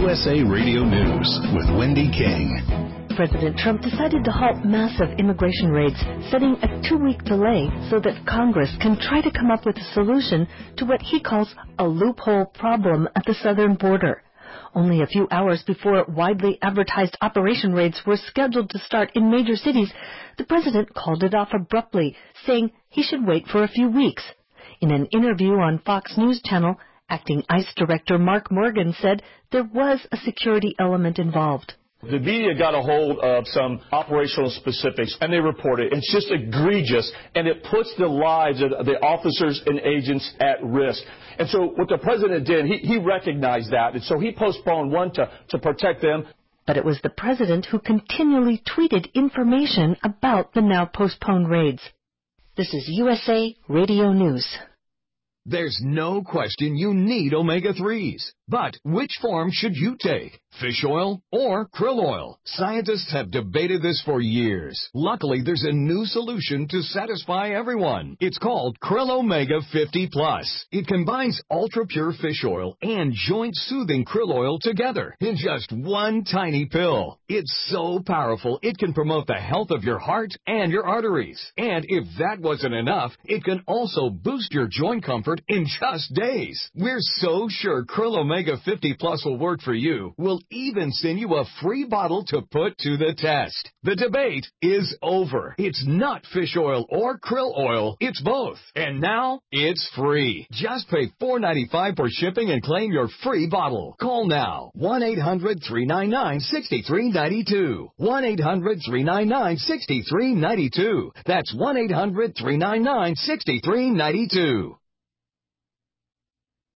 USA Radio News with Wendy King. President Trump decided to halt massive immigration raids, setting a 2-week delay so that Congress can try to come up with a solution to what he calls a loophole problem at the southern border. Only a few hours before widely advertised operation raids were scheduled to start in major cities, the president called it off abruptly, saying he should wait for a few weeks. In an interview on Fox News Channel, Acting ICE Director Mark Morgan said there was a security element involved. The media got a hold of some operational specifics, and they reported it's just egregious, and it puts the lives of the officers and agents at risk. And so what the president did, he recognized that, and so he postponed one to protect them. But it was the president who continually tweeted information about the now postponed raids. This is USA Radio News. There's no question you need omega-3s. But which form should you take? Fish oil or krill oil? Scientists have debated this for years. Luckily, there's a new solution to satisfy everyone. It's called Krill Omega 50 Plus. It combines ultra-pure fish oil and joint-soothing krill oil together in just one tiny pill. It's so powerful, it can promote the health of your heart and your arteries. And if that wasn't enough, it can also boost your joint comfort in just days. We're so sure Krill Omega 50 Plus will work for you. We'll even send you a free bottle to put to the test. The debate is over. It's not fish oil or krill oil. It's both. And now it's free. Just pay $4.95 for shipping and claim your free bottle. Call now. 1-800-399-6392. 1-800-399-6392. That's 1-800-399-6392.